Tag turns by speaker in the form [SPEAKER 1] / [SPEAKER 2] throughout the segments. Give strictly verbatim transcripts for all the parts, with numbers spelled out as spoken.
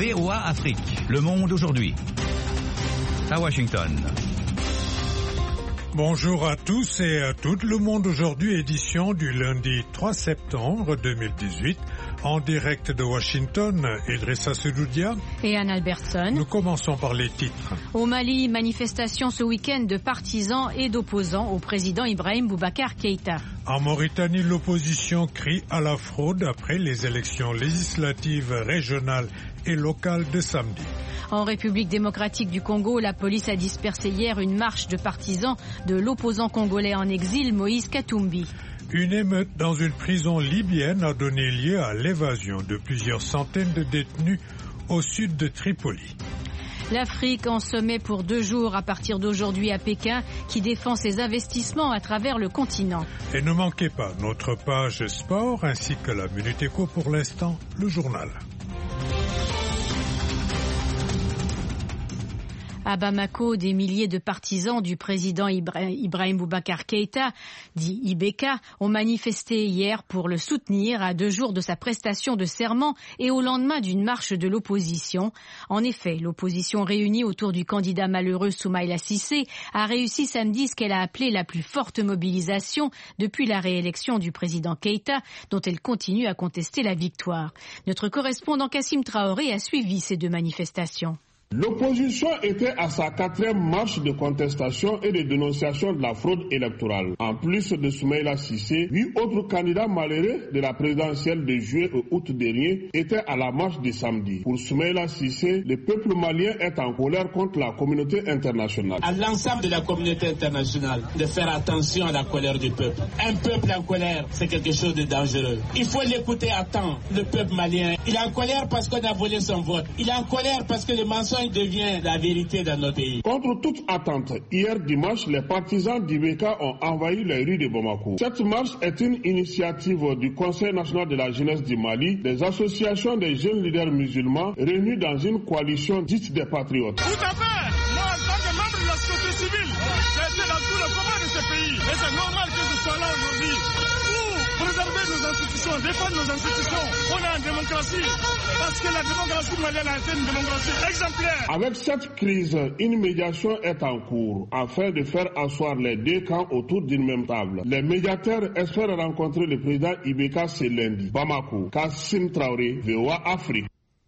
[SPEAKER 1] V O A Afrique, Le Monde aujourd'hui. À Washington.
[SPEAKER 2] Bonjour à tous et à toutes. Le Monde aujourd'hui, édition du lundi trois septembre deux mille dix-huit. En direct de Washington, Idrissa Sedoudia
[SPEAKER 3] et Anne Albertson.
[SPEAKER 2] Nous commençons par les titres.
[SPEAKER 3] Au Mali, manifestation ce week-end de partisans et d'opposants au président Ibrahim Boubacar Keïta.
[SPEAKER 2] En Mauritanie, l'opposition crie à la fraude après les élections législatives régionales et locales de samedi.
[SPEAKER 3] En République démocratique du Congo, la police a dispersé hier une marche de partisans de l'opposant congolais en exil, Moïse Katumbi.
[SPEAKER 2] Une émeute dans une prison libyenne a donné lieu à l'évasion de plusieurs centaines de détenus au sud de Tripoli.
[SPEAKER 3] L'Afrique en sommet pour deux jours à partir d'aujourd'hui à Pékin, qui défend ses investissements à travers le continent.
[SPEAKER 2] Et ne manquez pas notre page sport ainsi que la Minute Éco. Pour l'instant, le journal.
[SPEAKER 3] À Bamako, des milliers de partisans du président Ibrahim Boubacar Keïta, dit I B K, ont manifesté hier pour le soutenir à deux jours de sa prestation de serment et au lendemain d'une marche de l'opposition. En effet, l'opposition réunie autour du candidat malheureux Soumaïla Cissé a réussi samedi ce qu'elle a appelé la plus forte mobilisation depuis la réélection du président Keïta, dont elle continue à contester la victoire. Notre correspondant Kassim Traoré a suivi ces deux manifestations.
[SPEAKER 4] L'opposition était à sa quatrième marche de contestation et de dénonciation de la fraude électorale. En plus de Soumaïla Cissé, huit autres candidats malheureux de la présidentielle de juillet et août dernier étaient à la marche de samedi. Pour Soumaïla Cissé, le peuple malien est en colère contre la communauté internationale.
[SPEAKER 5] À l'ensemble de la communauté internationale, de faire attention à la colère du peuple. Un peuple en colère, c'est quelque chose de dangereux. Il faut l'écouter à temps, le peuple malien. Il est en colère parce qu'on a volé son vote. Il est en colère parce que le mensonge devient la vérité dans nos pays.
[SPEAKER 4] Contre toute attente, hier dimanche, les partisans d'I B K ont envahi les rues de Bamako. Cette marche est une initiative du Conseil national de la jeunesse du Mali, des associations des jeunes leaders musulmans réunis dans une coalition dite des patriotes.
[SPEAKER 6] Tout à fait. Moi, en tant que membre de la société civile, j'ai été dans tout le combat de ce pays. Et c'est normal que je sois là aujourd'hui. Pour préserver nos institutions, défendre nos institutions. On est en démocratie. Parce que la démocratie malienne a été une démocratie exemplaire.
[SPEAKER 4] Avec cette crise, une médiation est en cours afin de faire asseoir les deux camps autour d'une même table. Les médiateurs espèrent rencontrer le président I B K ce lundi. Bamako, Kassim Traoré, V O A Afrique.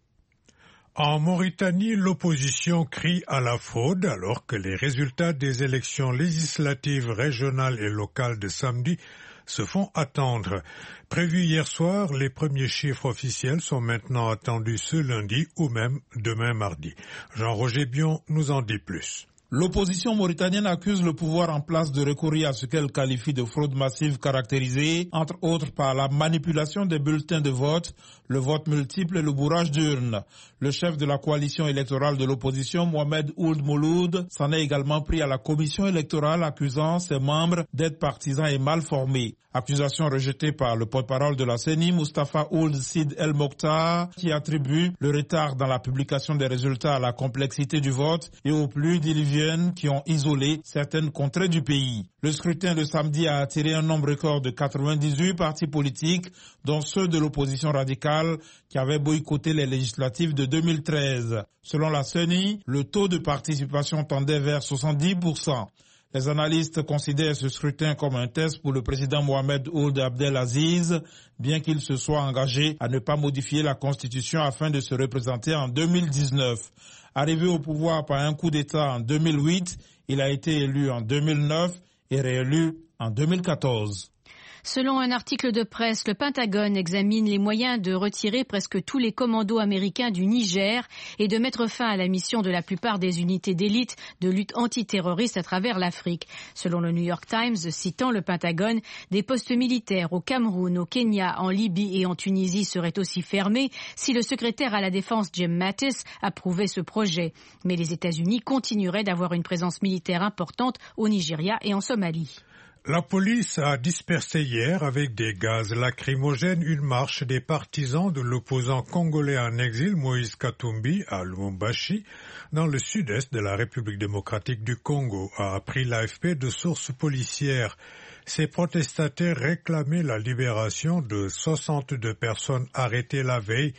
[SPEAKER 2] En Mauritanie, l'opposition crie à la fraude alors que les résultats des élections législatives régionales et locales de samedi se font attendre. Prévus hier soir, les premiers chiffres officiels sont maintenant attendus ce lundi ou même demain mardi. Jean-Roger Bion nous en dit plus.
[SPEAKER 7] L'opposition mauritanienne accuse le pouvoir en place de recourir à ce qu'elle qualifie de fraude massive caractérisée, entre autres par la manipulation des bulletins de vote, le vote multiple et le bourrage d'urnes. Le chef de la coalition électorale de l'opposition, Mohamed Ould Mouloud, s'en est également pris à la commission électorale accusant ses membres d'être partisans et mal formés. Accusation rejetée par le porte-parole de la C E N I, Mustafa Ould Sid El Mokhtar, qui attribue le retard dans la publication des résultats à la complexité du vote et aux pluies diluviennes qui ont isolé certaines contrées du pays. Le scrutin de samedi a attiré un nombre record de quatre-vingt-dix-huit partis politiques, dont ceux de l'opposition radicale qui avaient boycotté les législatives de deux mille treize. Selon la C E N I, le taux de participation tendait vers soixante-dix pour cent. Les analystes considèrent ce scrutin comme un test pour le président Mohamed Ould Abdelaziz, bien qu'il se soit engagé à ne pas modifier la Constitution afin de se représenter en deux mille dix-neuf. Arrivé au pouvoir par un coup d'État en deux mille huit, il a été élu en deux mille neuf et réélu en deux mille quatorze.
[SPEAKER 3] Selon un article de presse, le Pentagone examine les moyens de retirer presque tous les commandos américains du Niger et de mettre fin à la mission de la plupart des unités d'élite de lutte antiterroriste à travers l'Afrique. Selon le New York Times, citant le Pentagone, des postes militaires au Cameroun, au Kenya, en Libye et en Tunisie seraient aussi fermés si le secrétaire à la Défense Jim Mattis approuvait ce projet. Mais les États-Unis continueraient d'avoir une présence militaire importante au Nigeria et en Somalie.
[SPEAKER 2] La police a dispersé hier avec des gaz lacrymogènes une marche des partisans de l'opposant congolais en exil Moïse Katumbi à Lubumbashi, dans le sud-est de la République démocratique du Congo, a appris l'A F P de sources policières. Ces protestataires réclamaient la libération de soixante-deux personnes arrêtées la veille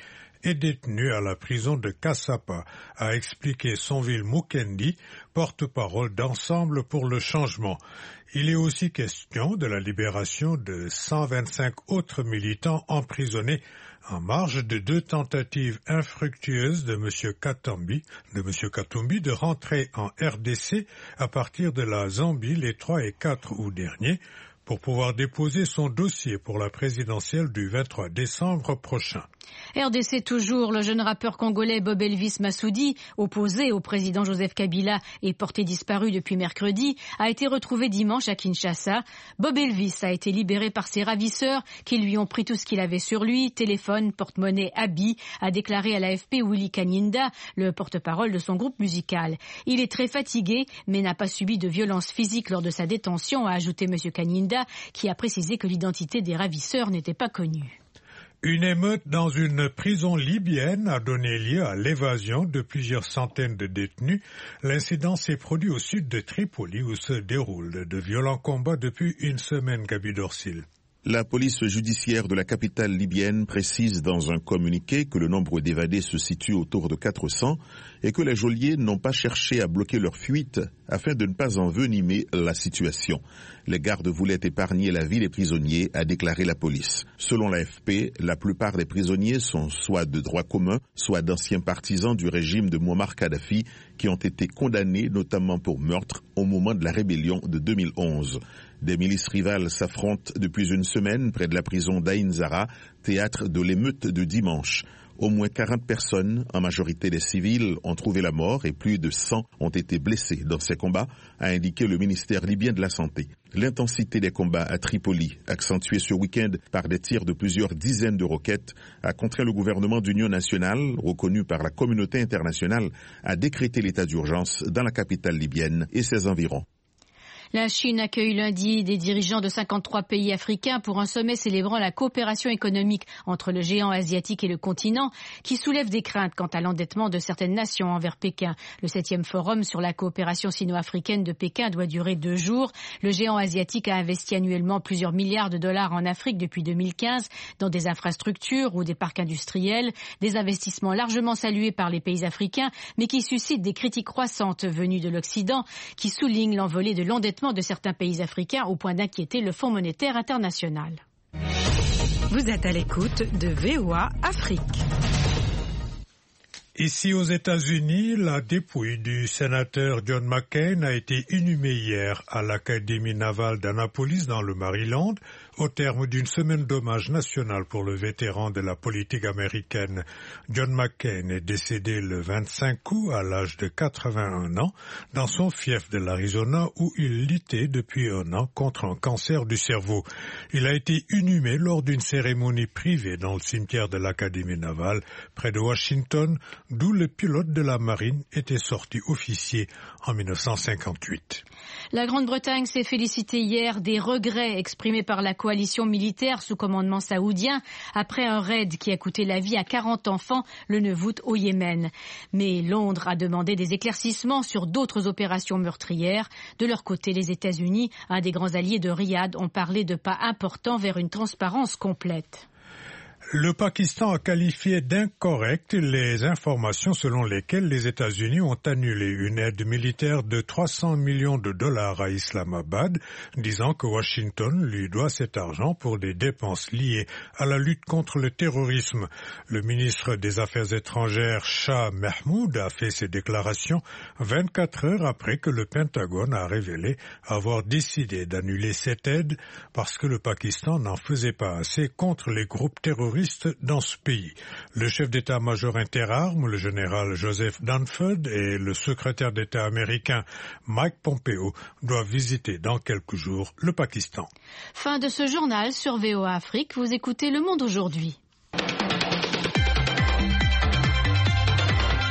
[SPEAKER 2] est détenu à la prison de Kassapa, a expliqué Sonville Mukendi, porte-parole d'Ensemble pour le changement. Il est aussi question de la libération de cent vingt-cinq autres militants emprisonnés en marge de deux tentatives infructueuses de M. Katumbi, de M. Katumbi de rentrer en R D C à partir de la Zambie les trois et quatre août dernier pour pouvoir déposer son dossier pour la présidentielle du vingt-trois décembre prochain.
[SPEAKER 3] R D C toujours, le jeune rappeur congolais Bob Elvis Massoudi, opposé au président Joseph Kabila et porté disparu depuis mercredi, a été retrouvé dimanche à Kinshasa. Bob Elvis a été libéré par ses ravisseurs qui lui ont pris tout ce qu'il avait sur lui, téléphone, porte-monnaie, habits, a déclaré à l'A F P Willy Kanyinda, le porte-parole de son groupe musical. Il est très fatigué, mais n'a pas subi de violence physique lors de sa détention, a ajouté M. Kanyinda, qui a précisé que l'identité des ravisseurs n'était pas connue.
[SPEAKER 2] Une émeute dans une prison libyenne a donné lieu à l'évasion de plusieurs centaines de détenus. L'incident s'est produit au sud de Tripoli où se déroulent de violents combats depuis une semaine, Gabi Dorsil.
[SPEAKER 8] La police judiciaire de la capitale libyenne précise dans un communiqué que le nombre d'évadés se situe autour de quatre cents et que les geôliers n'ont pas cherché à bloquer leur fuite afin de ne pas envenimer la situation. Les gardes voulaient épargner la vie des prisonniers, a déclaré la police. Selon l'A F P, la plupart des prisonniers sont soit de droit commun, soit d'anciens partisans du régime de Muammar Kadhafi qui ont été condamnés notamment pour meurtre au moment de la rébellion de deux mille onze. Des milices rivales s'affrontent depuis une semaine près de la prison d'Ain Zara, théâtre de l'émeute de dimanche. Au moins quarante personnes, en majorité des civils, ont trouvé la mort et plus de cent ont été blessés dans ces combats, a indiqué le ministère libyen de la Santé. L'intensité des combats à Tripoli, accentuée ce week-end par des tirs de plusieurs dizaines de roquettes, a contraint le gouvernement d'union nationale, reconnu par la communauté internationale, à décréter l'état d'urgence dans la capitale libyenne et ses environs.
[SPEAKER 3] La Chine accueille lundi des dirigeants de cinquante-trois pays africains pour un sommet célébrant la coopération économique entre le géant asiatique et le continent, qui soulève des craintes quant à l'endettement de certaines nations envers Pékin. Le septième forum sur la coopération sino-africaine de Pékin doit durer deux jours. Le géant asiatique a investi annuellement plusieurs milliards de dollars en Afrique depuis deux mille quinze dans des infrastructures ou des parcs industriels, des investissements largement salués par les pays africains, mais qui suscitent des critiques croissantes venues de l'Occident, qui soulignent l'envolée de l'endettement de certains pays africains au point d'inquiéter le Fonds monétaire international.
[SPEAKER 9] Vous êtes à l'écoute de V O A Afrique.
[SPEAKER 2] Ici aux États-Unis, la dépouille du sénateur John McCain a été inhumée hier à l'Académie navale d'Annapolis dans le Maryland au terme d'une semaine d'hommage national pour le vétéran de la politique américaine. John McCain est décédé le vingt-cinq août à l'âge de quatre-vingt-un ans dans son fief de l'Arizona où il luttait depuis un an contre un cancer du cerveau. Il a été inhumé lors d'une cérémonie privée dans le cimetière de l'Académie navale près de Washington, d'où le pilote de la marine était sorti officier en mille neuf cent cinquante-huit.
[SPEAKER 3] La Grande-Bretagne s'est félicitée hier des regrets exprimés par la coalition militaire sous commandement saoudien après un raid qui a coûté la vie à quarante enfants le neuf août au Yémen. Mais Londres a demandé des éclaircissements sur d'autres opérations meurtrières. De leur côté, les États-Unis, un des grands alliés de Riyad, ont parlé de pas importants vers une transparence complète.
[SPEAKER 2] Le Pakistan a qualifié d'incorrectes les informations selon lesquelles les États-Unis ont annulé une aide militaire de trois cents millions de dollars à Islamabad, disant que Washington lui doit cet argent pour des dépenses liées à la lutte contre le terrorisme. Le ministre des Affaires étrangères, Shah Mahmoud, a fait ces déclarations vingt-quatre heures après que le Pentagone a révélé avoir décidé d'annuler cette aide parce que le Pakistan n'en faisait pas assez contre les groupes terroristes dans ce pays. Le chef d'état-major interarmes, le général Joseph Dunford, et le secrétaire d'État américain Mike Pompeo doivent visiter dans quelques jours le Pakistan.
[SPEAKER 3] Fin de ce journal sur V O A Afrique. Vous écoutez Le Monde aujourd'hui.
[SPEAKER 2] La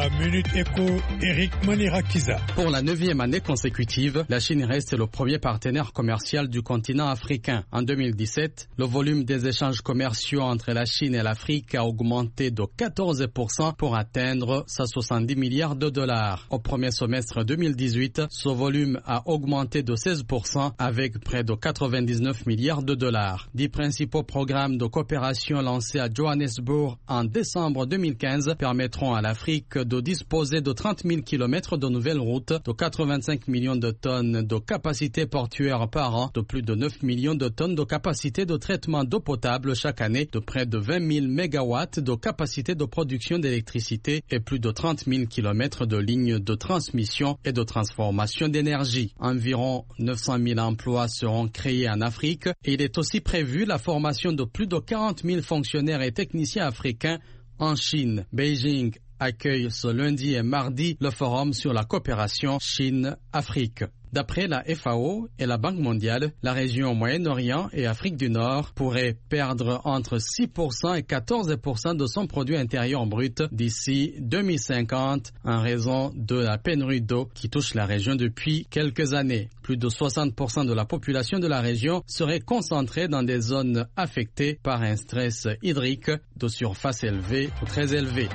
[SPEAKER 2] La Minute Éco, Eric Manirakiza.
[SPEAKER 10] Pour la neuvième année consécutive, la Chine reste le premier partenaire commercial du continent africain. En deux mille dix-sept, le volume des échanges commerciaux entre la Chine et l'Afrique a augmenté de quatorze pour cent pour atteindre cent soixante-dix milliards de dollars. Au premier semestre deux mille dix-huit, ce volume a augmenté de seize pour cent avec près de quatre-vingt-dix-neuf milliards de dollars. Dix principaux programmes de coopération lancés à Johannesburg en décembre deux mille quinze permettront à l'Afrique de disposer de trente mille kilomètres de nouvelles routes, de quatre-vingt-cinq millions de tonnes de capacité portuaire par an, de plus de neuf millions de tonnes de capacité de traitement d'eau potable chaque année, de près de vingt mille mégawatts de capacité de production d'électricité et plus de trente mille kilomètres de lignes de transmission et de transformation d'énergie. Environ neuf cent mille emplois seront créés en Afrique et il est aussi prévu la formation de plus de quarante mille fonctionnaires et techniciens africains en Chine. Beijing accueille ce lundi et mardi le forum sur la coopération Chine-Afrique. D'après la F A O et la Banque mondiale, la région Moyen-Orient et Afrique du Nord pourrait perdre entre six pour cent et quatorze pour cent de son produit intérieur brut d'ici deux mille cinquante en raison de la pénurie d'eau qui touche la région depuis quelques années. Plus de soixante pour cent de la population de la région serait concentrée dans des zones affectées par un stress hydrique de surface élevée ou très élevée.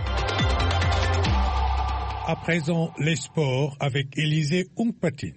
[SPEAKER 2] À présent, les sports avec Élisée Ongpatine.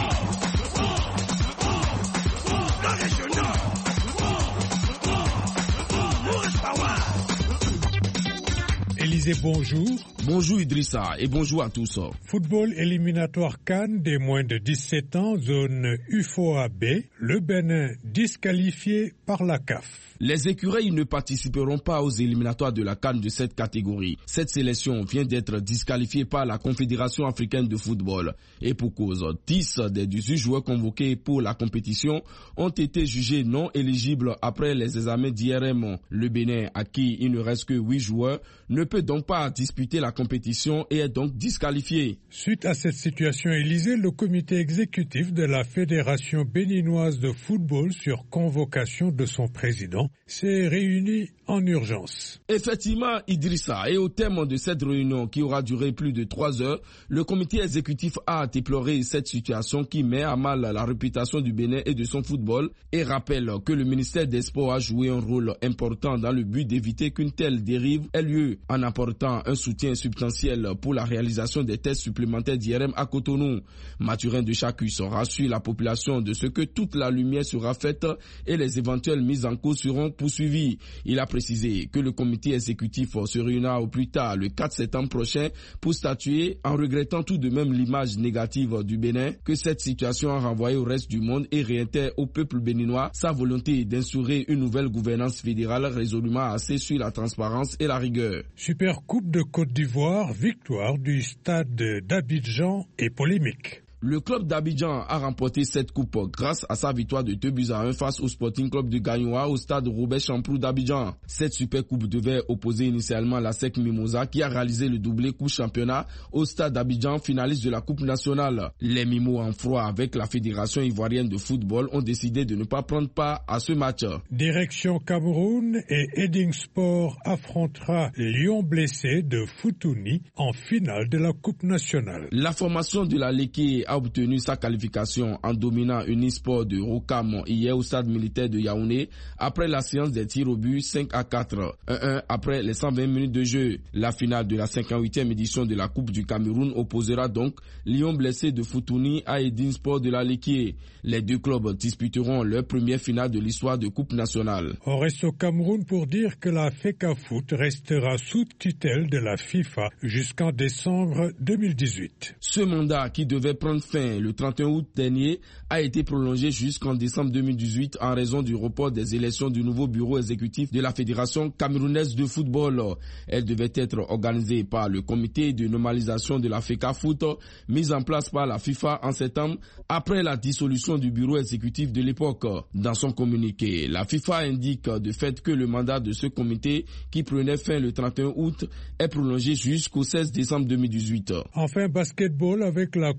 [SPEAKER 2] Élisée, bonjour.
[SPEAKER 11] Bonjour Idrissa et bonjour à tous.
[SPEAKER 2] Football éliminatoire CAN des moins de dix-sept ans, zone U F O A B, le Bénin disqualifié par la C A F.
[SPEAKER 11] Les écureuils ne participeront pas aux éliminatoires de la CAN de cette catégorie. Cette sélection vient d'être disqualifiée par la Confédération africaine de football. Et pour cause, dix des dix-huit joueurs convoqués pour la compétition ont été jugés non éligibles après les examens d'I R M. Le Bénin, à qui il ne reste que huit joueurs, ne peut donc pas disputer la compétition et est donc disqualifié.
[SPEAKER 2] Suite à cette situation, Élysée, le comité exécutif de la Fédération béninoise de football, sur convocation de son président, s'est réuni en urgence.
[SPEAKER 11] Effectivement, Idrissa, et au terme de cette réunion qui aura duré plus de trois heures, le comité exécutif a déploré cette situation qui met à mal la réputation du Bénin et de son football et rappelle que le ministère des Sports a joué un rôle important dans le but d'éviter qu'une telle dérive ait lieu en apportant un soutien substantiel pour la réalisation des tests supplémentaires d'I R M à Cotonou. Mathurin de Chacus rassure la population de ce que toute la lumière sera faite et les éventuelles mises en cause seront poursuivies. Il a précisé que le comité exécutif se réunira au plus tard le quatre septembre prochain pour statuer en regrettant tout de même l'image négative du Bénin que cette situation a renvoyée au reste du monde et réitère au peuple béninois sa volonté d'instaurer une nouvelle gouvernance fédérale résolument axée sur la transparence et la rigueur.
[SPEAKER 2] Super Coupe de Côte d'Ivoire, victoire du stade d'Abidjan et polémique.
[SPEAKER 11] Le club d'Abidjan a remporté cette coupe grâce à sa victoire de deux buts à un face au Sporting Club de Gagnoa au stade Robert Champrou d'Abidjan. Cette super coupe devait opposer initialement la S E C Mimosa qui a réalisé le doublé coupe championnat au stade d'Abidjan, finaliste de la coupe nationale. Les Mimos en froid avec la Fédération ivoirienne de football ont décidé de ne pas prendre part à ce match.
[SPEAKER 2] Direction Cameroun et Heading Sport affrontera Lion blessé de Futuni en finale de la coupe nationale.
[SPEAKER 11] La formation de la Léké a obtenu sa qualification en dominant Unisport de Rocam hier au stade militaire de Yaoundé après la séance des tirs au but cinq à quatre, un un après les cent vingt minutes de jeu. La finale de la cinquante-huitième édition de la Coupe du Cameroun opposera donc Lion blessé de Futuni à Edin Sport de la Léquier. Les deux clubs disputeront leur première finale de l'histoire de Coupe nationale.
[SPEAKER 2] On reste au Cameroun pour dire que la FECAFOOT restera sous tutelle de la FIFA jusqu'en décembre deux mille dix-huit.
[SPEAKER 11] Ce mandat qui devait prendre fin le trente et un août dernier a été prolongé jusqu'en décembre deux mille dix-huit en raison du report des élections du nouveau bureau exécutif de la Fédération camerounaise de football. Elle devait être organisée par le comité de normalisation de la FECAFOOT mis en place par la FIFA en septembre après la dissolution du bureau exécutif de l'époque. Dans son communiqué, la FIFA indique de fait que le mandat de ce comité qui prenait fin le trente et un août est prolongé jusqu'au seize décembre deux mille dix-huit.
[SPEAKER 2] Enfin, basketball avec la Coupe d'Afrique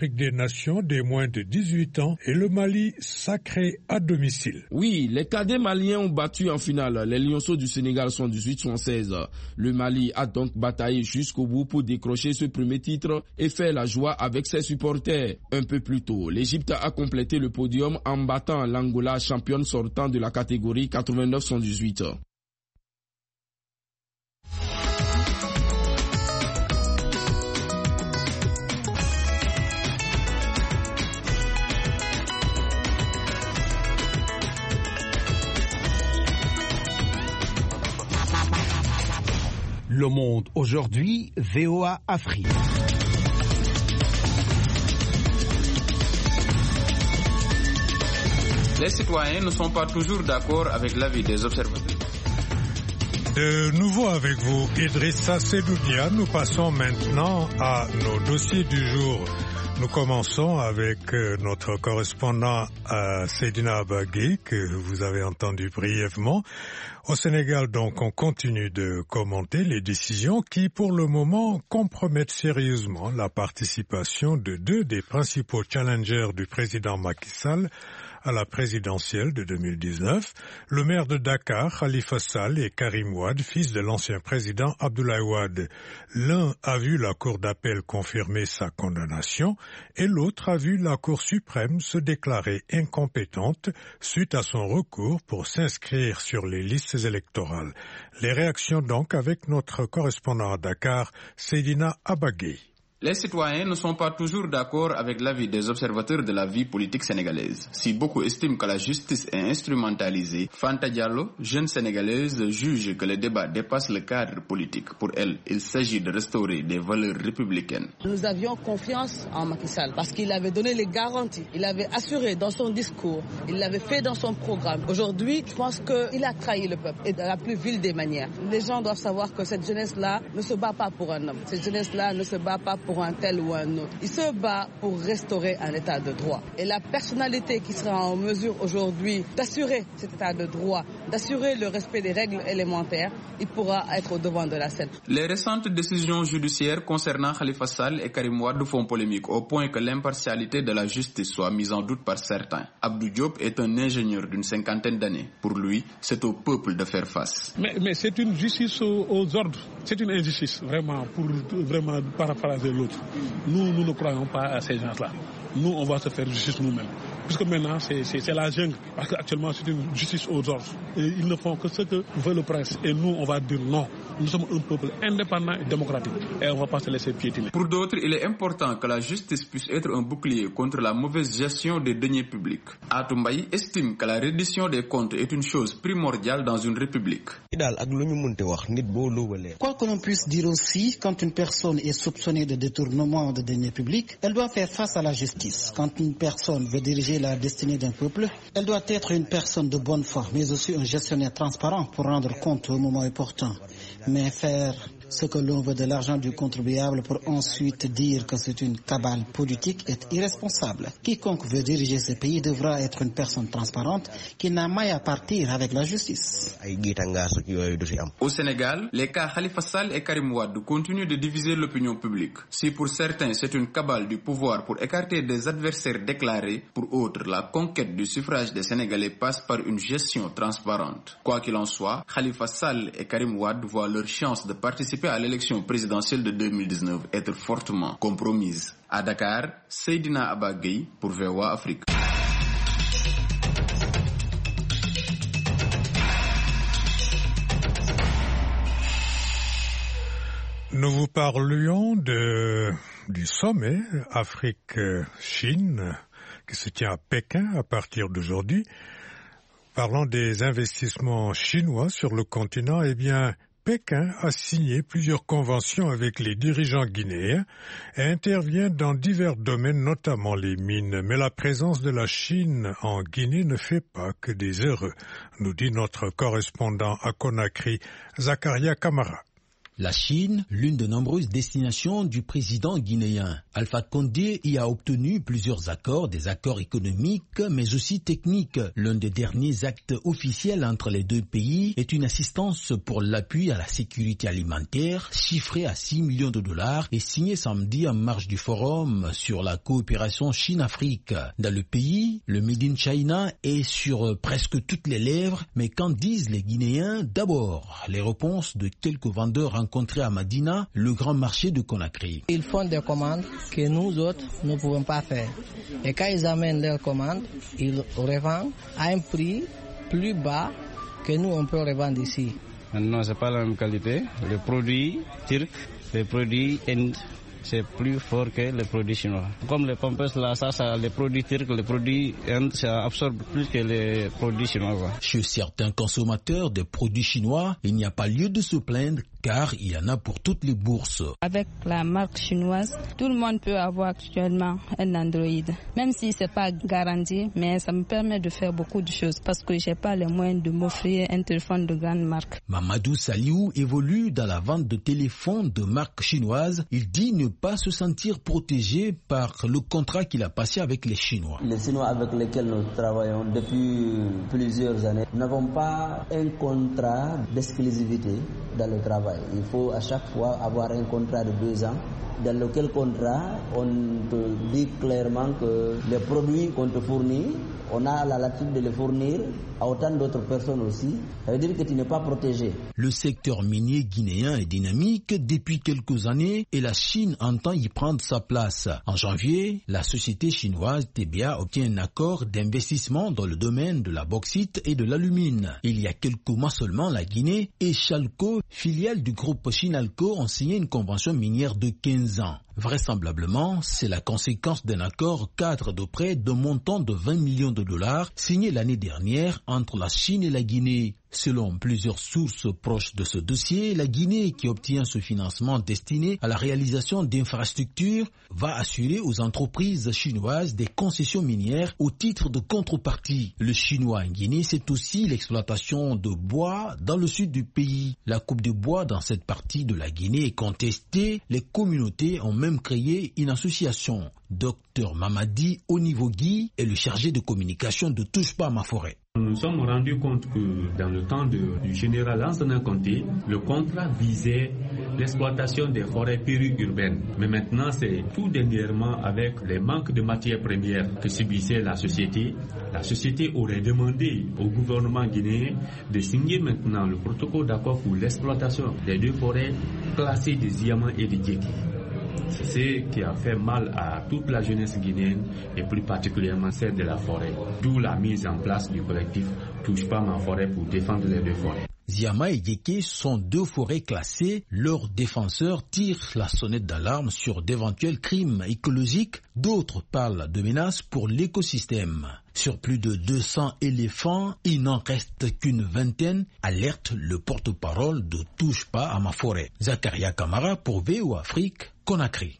[SPEAKER 2] d'Afrique des Nations des moins de dix-huit ans et le Mali sacré à domicile.
[SPEAKER 11] Oui, les cadets maliens ont battu en finale. Les Lionceaux du Sénégal soixante-dix-huit soixante-seize. Le Mali a donc bataillé jusqu'au bout pour décrocher ce premier titre et faire la joie avec ses supporters. Un peu plus tôt, l'Égypte a complété le podium en battant l'Angola, championne sortant de la catégorie quatre-vingt-neuf soixante-dix-huit.
[SPEAKER 12] Le Monde aujourd'hui, V O A Afrique.
[SPEAKER 13] Les citoyens ne sont pas toujours d'accord avec l'avis des observateurs.
[SPEAKER 2] De nouveau avec vous, Idrissa Sedoudia. Nous passons maintenant à nos dossiers du jour. Nous commençons avec notre correspondant à Seydina Abagui, que vous avez entendu brièvement. Au Sénégal, donc, on continue de commenter les décisions qui, pour le moment, compromettent sérieusement la participation de deux des principaux challengers du président Macky Sall à la présidentielle de deux mille dix-neuf, le maire de Dakar, Khalifa Sall, et Karim Wade, fils de l'ancien président Abdoulaye Wade. L'un a vu la Cour d'appel confirmer sa condamnation et l'autre a vu la Cour suprême se déclarer incompétente suite à son recours pour s'inscrire sur les listes électorales. Les réactions donc avec notre correspondant à Dakar, Seydina Abagui.
[SPEAKER 13] Les citoyens ne sont pas toujours d'accord avec l'avis des observateurs de la vie politique sénégalaise. Si beaucoup estiment que la justice est instrumentalisée, Fanta Diallo, jeune sénégalaise, juge que le débat dépasse le cadre politique. Pour elle, il s'agit de restaurer des valeurs républicaines.
[SPEAKER 14] Nous avions confiance en Macky Sall parce qu'il avait donné les garanties, il avait assuré dans son discours, il l'avait fait dans son programme. Aujourd'hui, je pense qu'il a trahi le peuple et de la plus vile des manières. Les gens doivent savoir que cette jeunesse-là ne se bat pas pour un homme. Cette jeunesse-là ne se bat pas pour pour un tel ou un autre. Il se bat pour restaurer un état de droit. Et la personnalité qui sera en mesure aujourd'hui d'assurer cet état de droit, d'assurer le respect des règles élémentaires, il pourra être au devant de la scène.
[SPEAKER 13] Les récentes décisions judiciaires concernant Khalifa Sall et Karim Wade font polémique au point que l'impartialité de la justice soit mise en doute par certains. Abdou Diop est un ingénieur d'une cinquantaine d'années. Pour lui, c'est au peuple de faire face.
[SPEAKER 15] Mais, mais c'est une justice aux, aux ordres. C'est une injustice, vraiment, pour vraiment paraphraser l'autre. Nous, nous ne croyons pas à ces gens-là. Nous, on va se faire justice nous-mêmes. Puisque maintenant, c'est, c'est, c'est la jungle. Parce qu'actuellement, c'est une justice aux ordres. Et ils ne font que ce que veut le prince. Et nous, on va dire non. Nous sommes un peuple indépendant et démocratique. Et on ne va pas se laisser piétiner.
[SPEAKER 13] Pour d'autres, il est important que la justice puisse être un bouclier contre la mauvaise gestion des deniers publics. Atumbaï estime que la reddition des comptes est une chose primordiale dans une république.
[SPEAKER 16] Quoi que l'on puisse dire aussi, quand une personne est soupçonnée de détournement de deniers publics, elle doit faire face à la justice. Quand une personne veut diriger la destinée d'un peuple, elle doit être une personne de bonne foi, mais aussi un gestionnaire transparent pour rendre compte au moment opportun. Mais faire ce que l'on veut de l'argent du contribuable pour ensuite dire que c'est une cabale politique est irresponsable. Quiconque veut diriger ce pays devra être une personne transparente qui n'a maille à partir avec la justice.
[SPEAKER 13] Au Sénégal, les cas Khalifa Sall et Karim Wade continuent de diviser l'opinion publique. Si pour certains c'est une cabale du pouvoir pour écarter des adversaires déclarés, pour autres la conquête du suffrage des Sénégalais passe par une gestion transparente. Quoi qu'il en soit, Khalifa Sall et Karim Wade voient leur chance de participer à l'élection présidentielle de deux mille dix-neuf être fortement compromise. À Dakar, Seydina Abagui pour V O A Afrique.
[SPEAKER 2] Nous vous parlions de, du sommet Afrique-Chine qui se tient à Pékin à partir d'aujourd'hui. Parlant des investissements chinois sur le continent, eh bien, Pékin a signé plusieurs conventions avec les dirigeants guinéens et intervient dans divers domaines, notamment les mines. Mais la présence de la Chine en Guinée ne fait pas que des heureux, nous dit notre correspondant à Conakry, Zakaria Kamara.
[SPEAKER 17] La Chine, l'une de nombreuses destinations du président guinéen. Alpha Condé y a obtenu plusieurs accords, des accords économiques mais aussi techniques. L'un des derniers actes officiels entre les deux pays est une assistance pour l'appui à la sécurité alimentaire chiffrée à six millions de dollars et signée samedi en marge du forum sur la coopération Chine-Afrique. Dans le pays, le Made in China est sur presque toutes les lèvres, mais qu'en disent les Guinéens? D'abord, les réponses de quelques vendeurs rencontrés à Madina, le grand marché de Conakry.
[SPEAKER 18] Ils font des commandes que nous autres ne pouvons pas faire. Et quand ils amènent leurs commandes, ils revendent à un prix plus bas que nous on peut revendre ici.
[SPEAKER 19] Non, c'est pas la même qualité. Les produits turcs, les produits indes, c'est plus fort que les produits chinois. Comme les Pampers, là, ça, ça, les produits turcs, les produits indes, ça absorbe plus que les produits chinois, quoi.
[SPEAKER 17] Chez certains consommateurs de produits chinois, il n'y a pas lieu de se plaindre car il y en a pour toutes les bourses.
[SPEAKER 20] Avec la marque chinoise, tout le monde peut avoir actuellement un Android. Même si c'est pas garanti, mais ça me permet de faire beaucoup de choses parce que j'ai pas les moyens de m'offrir un téléphone de grande marque.
[SPEAKER 17] Mamadou Saliou évolue dans la vente de téléphones de marque chinoise. Il dit ne pas se sentir protégé par le contrat qu'il a passé avec les Chinois.
[SPEAKER 21] Les Chinois avec lesquels nous travaillons depuis plusieurs années n'avons pas un contrat d'exclusivité dans le travail. Il faut à chaque fois avoir un contrat de deux ans dans lequel contrat on te dit clairement que les produits qu'on te fournit, on a la latitude de les fournir à autant d'autres personnes aussi. Ça veut dire que tu n'es pas protégé.
[SPEAKER 17] Le secteur minier guinéen est dynamique depuis quelques années et la Chine entend y prendre sa place. En janvier, la société chinoise T B A obtient un accord d'investissement dans le domaine de la bauxite et de l'alumine. Il y a quelques mois seulement, la Guinée et Chalco, filiale du groupe Chinalco, ont signé une convention minière de quinze ans. Vraisemblablement, c'est la conséquence d'un accord cadre de prêt d'un montant de vingt millions de dollars signé l'année dernière entre la Chine et la Guinée. Selon plusieurs sources proches de ce dossier, la Guinée, qui obtient ce financement destiné à la réalisation d'infrastructures, va assurer aux entreprises chinoises des concessions minières au titre de contrepartie. Le chinois en Guinée, c'est aussi l'exploitation de bois dans le sud du pays. La coupe de bois dans cette partie de la Guinée est contestée. Les communautés ont même créé une association. Docteur Mamadi Onivogui est le chargé de communication de Touche pas à ma forêt.
[SPEAKER 22] Nous nous sommes rendus compte que dans le temps de, du général Lansana Conté, le contrat visait l'exploitation des forêts périurbaines. Mais maintenant, c'est tout dernièrement avec les manques de matières premières que subissait la société. La société aurait demandé au gouvernement guinéen de signer maintenant le protocole d'accord pour l'exploitation des deux forêts classées de diamants et de diéki. C'est ce qui a fait mal à toute la jeunesse guinéenne et plus particulièrement celle de la forêt. D'où la mise en place du collectif Touche pas ma forêt pour défendre les deux forêts.
[SPEAKER 17] Ziama et Diéké sont deux forêts classées. Leurs défenseurs tirent la sonnette d'alarme sur d'éventuels crimes écologiques. D'autres parlent de menaces pour l'écosystème. Sur plus de deux cents éléphants, il n'en reste qu'une vingtaine, alerte le porte-parole de Touche pas à ma forêt. Zakaria Kamara pour V O Afrique, Conakry.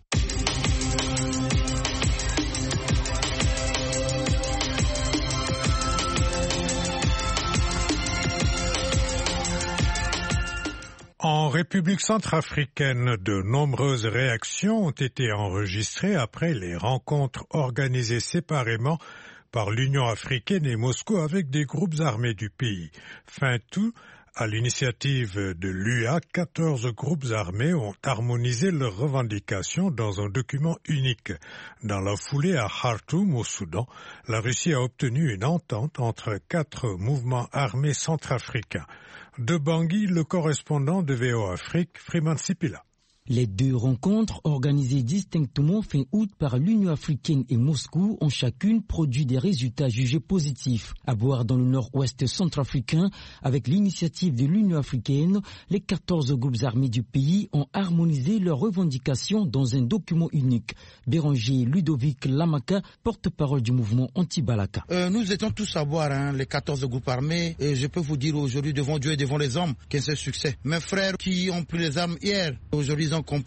[SPEAKER 2] En République centrafricaine, de nombreuses réactions ont été enregistrées après les rencontres organisées séparément par l'Union africaine et Moscou avec des groupes armés du pays. Fin août, à l'initiative de l'U A, quatorze groupes armés ont harmonisé leurs revendications dans un document unique. Dans la foulée à Khartoum, au Soudan, la Russie a obtenu une entente entre quatre mouvements armés centrafricains. De Bangui, le correspondant de V O Afrique, Freeman Sipila.
[SPEAKER 23] Les deux rencontres, organisées distinctement fin août par l'Union africaine et Moscou, ont chacune produit des résultats jugés positifs. À voir dans le nord-ouest centrafricain, avec l'initiative de l'Union africaine, les quatorze groupes armés du pays ont harmonisé leurs revendications dans un document unique. Béranger Ludovic Lamaka, porte-parole du mouvement anti-Balaka.
[SPEAKER 24] Euh, nous étions tous à voir, hein, les quatorze groupes armés, et je peux vous dire aujourd'hui devant Dieu et devant les hommes qu'un seul succès. Mes frères qui ont pris les armes hier, aujourd'hui ils ont compris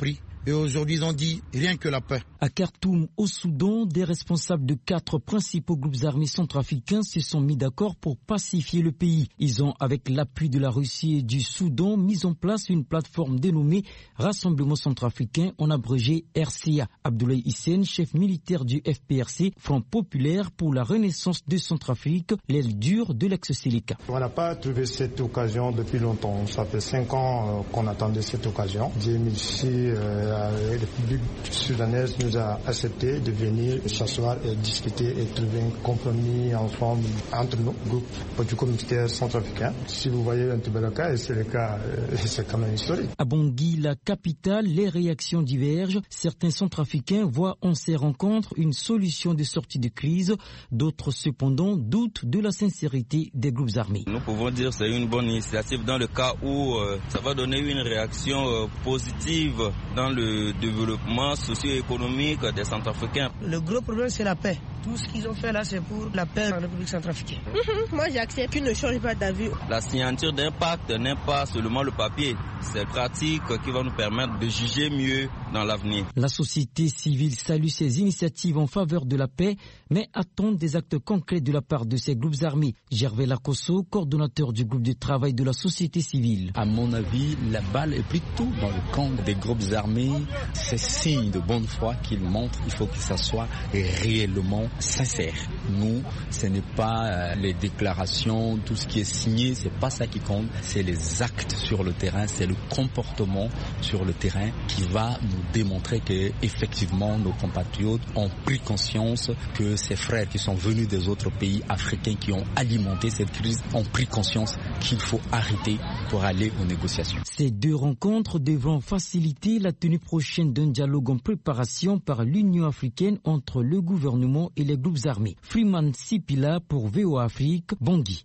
[SPEAKER 24] Et aujourd'hui, ils ont dit rien que la paix.
[SPEAKER 23] À Khartoum, au Soudan, des responsables de quatre principaux groupes armés centrafricains se sont mis d'accord pour pacifier le pays. Ils ont, avec l'appui de la Russie et du Soudan, mis en place une plateforme dénommée Rassemblement centrafricain, en abrégé R C A. Abdoulaye Hissène, chef militaire du F P R C, Front populaire pour la renaissance de Centrafrique, l'aile dure de l'ex-Séléka.
[SPEAKER 1] On n'a pas trouvé cette occasion depuis longtemps. Ça fait cinq ans euh, qu'on attendait cette occasion. Dieu merci, euh, la République soudanaise nous a accepté de venir s'asseoir et discuter et trouver un compromis ensemble entre nous, groupe politico-militaire centrafricain. Si vous voyez un Tubalaka et Séléka, euh, c'est quand même historique.
[SPEAKER 23] À Bangui, la capitale, les réactions divergent. Certains centrafricains voient en ces rencontres une solution de sortie de crise. D'autres, cependant, doutent de la sincérité des groupes armés.
[SPEAKER 4] Nous pouvons dire que c'est une bonne initiative dans le cas où euh, ça va donner une réaction euh, positive dans le développement socio-économique des Centrafricains.
[SPEAKER 5] Le gros problème, c'est la paix. Tout ce qu'ils ont fait là, c'est pour la paix en République centrafricaine.
[SPEAKER 6] Moi, j'accepte qu'ils ne changent pas d'avis.
[SPEAKER 4] La signature d'un pacte n'est pas seulement le papier, c'est la pratique qui va nous permettre de juger mieux dans l'avenir.
[SPEAKER 23] La société civile salue ces initiatives en faveur de la paix, mais attend des actes concrets de la part de ces groupes armés. Gervais Lacosso, coordonnateur du groupe de travail de la société civile.
[SPEAKER 25] À mon avis, la balle est plutôt dans le camp des groupes armés. C'est signe de bonne foi qu'ils montrent. Il faut que ça soit réellement sincère. Nous, ce n'est pas euh, les déclarations, tout ce qui est signé, c'est pas ça qui compte. C'est les actes sur le terrain, c'est le comportement sur le terrain qui va nous démontrer que effectivement nos compatriotes ont pris conscience que ces frères qui sont venus des autres pays africains qui ont alimenté cette crise ont pris conscience qu'il faut arrêter pour aller aux négociations.
[SPEAKER 23] Ces deux rencontres devront faciliter la tenue prochaine d'un dialogue en préparation par l'Union africaine entre le gouvernement et les groupes armés. Freeman Sipila pour V O A Afrique, Bangui.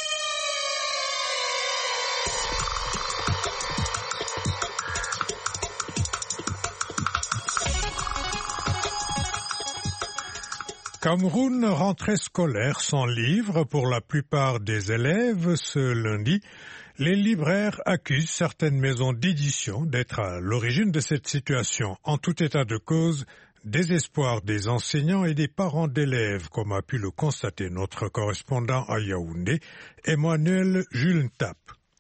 [SPEAKER 2] Cameroun, rentrée scolaire sans livres pour la plupart des élèves ce lundi. Les libraires accusent certaines maisons d'édition d'être à l'origine de cette situation. En tout état de cause, désespoir des enseignants et des parents d'élèves, comme a pu le constater notre correspondant à Yaoundé, Emmanuel Julentap.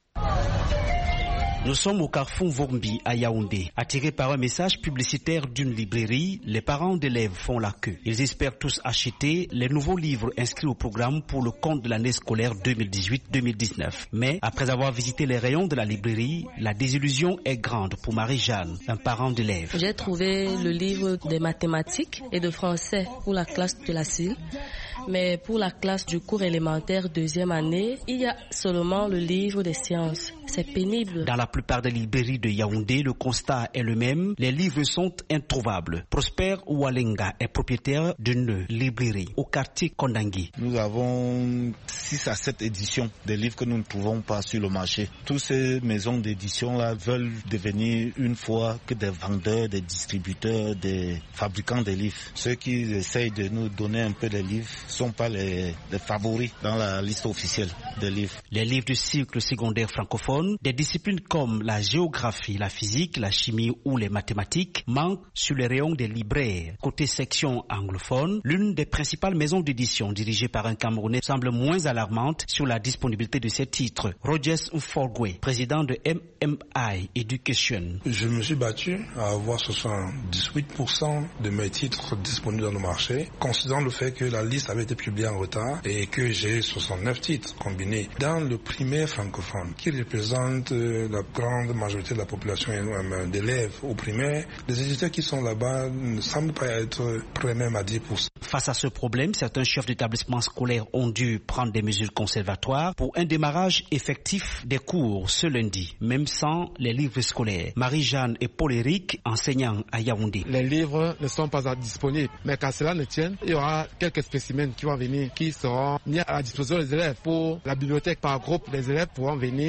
[SPEAKER 26] Nous sommes au carrefour Vormbi à Yaoundé. Attirés par un message publicitaire d'une librairie, les parents d'élèves font la queue. Ils espèrent tous acheter les nouveaux livres inscrits au programme pour le compte de l'année scolaire deux mille dix-huit deux mille dix-neuf. Mais après avoir visité les rayons de la librairie, la désillusion est grande pour Marie-Jeanne, un parent d'élève.
[SPEAKER 27] J'ai trouvé le livre des mathématiques et de français pour la classe de la C I L. Mais pour la classe du cours élémentaire deuxième année, il y a seulement le livre des sciences. C'est pénible.
[SPEAKER 26] Dans la plupart des librairies de Yaoundé, le constat est le même. Les livres sont introuvables. Prosper Oualenga est propriétaire d'une librairie au quartier Kondangui.
[SPEAKER 28] Nous avons six à sept éditions des livres que nous ne trouvons pas sur le marché. Toutes ces maisons d'édition-là veulent devenir une fois que des vendeurs, des distributeurs, des fabricants de livres. Ceux qui essayent de nous donner un peu de livres ne sont pas les, les favoris dans la liste officielle des livres.
[SPEAKER 26] Les livres du cycle secondaire francophone, des disciplines comme la géographie, la physique, la chimie ou les mathématiques manquent sur les rayons des libraires. Côté section anglophone, l'une des principales maisons d'édition dirigée par un Camerounais semble moins alarmante sur la disponibilité de ces titres. Rogers Mforgwe, président de M M I Education.
[SPEAKER 29] Je me suis battu à avoir soixante-dix-huit pour cent de mes titres disponibles dans le marché, considérant le fait que la liste avait été publiée en retard et que j'ai soixante-neuf titres combinés dans le primaire francophone qui représente la grande majorité de la population d'élèves au primaire. Les éditeurs qui sont là-bas ne semblent pas être prêts même à dix pour cent.
[SPEAKER 26] Face à ce problème, certains chefs d'établissement scolaires ont dû prendre des mesures conservatoires pour un démarrage effectif des cours ce lundi, même sans les livres scolaires. Marie-Jeanne et Paul-Éric, enseignants à Yaoundé.
[SPEAKER 30] Les livres ne sont pas disponibles, mais qu'à cela ne tienne, il y aura quelques spécimens qui vont venir, qui seront mis à la disposition des élèves pour la bibliothèque par groupe. Les élèves pourront venir feuilleter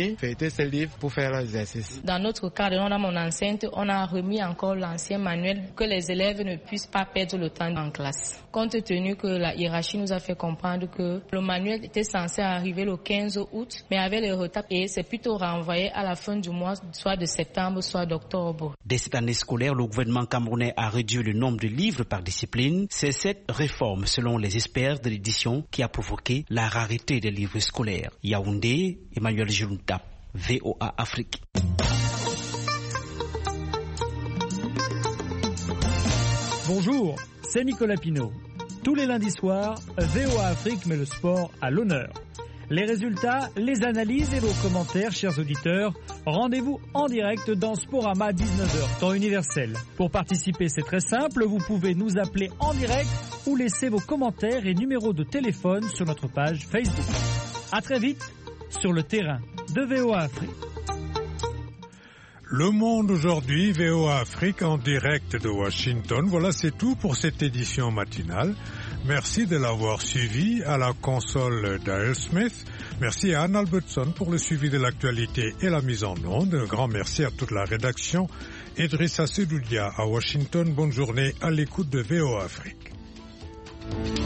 [SPEAKER 30] utiliser ces livres pour faire l'exercice.
[SPEAKER 3] Dans notre cas de non dans mon enceinte, on a remis encore l'ancien manuel que les élèves ne puissent pas perdre le temps en classe. Compte tenu que la hiérarchie nous a fait comprendre que le manuel était censé arriver le quinze août, mais avec les retards, et c'est plutôt renvoyé à la fin du mois, soit de septembre, soit d'octobre.
[SPEAKER 26] Dès cette année scolaire, le gouvernement camerounais a réduit le nombre de livres par discipline. C'est cette réforme, selon les experts de l'édition, qui a provoqué la rareté des livres scolaires. Yaoundé, Emmanuel Junta, V O A Afrique.
[SPEAKER 7] Bonjour, c'est Nicolas Pinault. Tous les lundis soirs, V O A Afrique met le sport à l'honneur. Les résultats, les analyses et vos commentaires, chers auditeurs, rendez-vous en direct dans Sporama dix-neuf heures, temps universel. Pour participer, c'est très simple, vous pouvez nous appeler en direct ou laisser vos commentaires et numéros de téléphone sur notre page Facebook. À très vite sur le terrain de V O A Afrique.
[SPEAKER 2] Le Monde aujourd'hui, V O A Afrique en direct de Washington. Voilà, c'est tout pour cette édition matinale. Merci de l'avoir suivi à la console d'Ael Smith. Merci à Anne Albertson pour le suivi de l'actualité et la mise en onde. Un grand merci à toute la rédaction. Idrissa Sedoudia à Washington. Bonne journée à l'écoute de V O A Afrique.